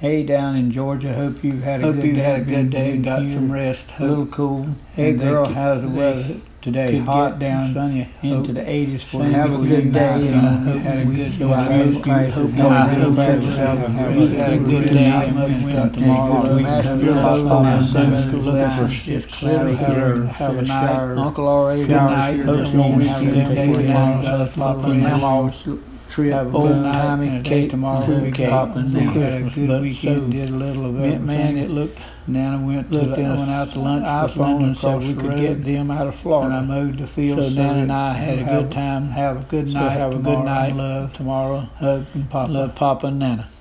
Hey, down in Georgia, hope you've had a good day. Got some rest. A little cool. Hey, girl, how's the weather today? Hot down sunny into the 80s. So have a good day, and I hope had a good day. I hope you had a good day. Tomorrow, looking for shifts. Have a night. Uncle R.A. Good night. Hope you have a good day tomorrow. Trip, old timey cake tomorrow. We had a good weekend. Did a little of it. Man, it looked. Nana went out to lunch. iPhone and said we could get them out of Florida. And I mowed the field. So Nana and I had a good time. Have a good night. Have a good night. Love tomorrow. Love Papa and Nana.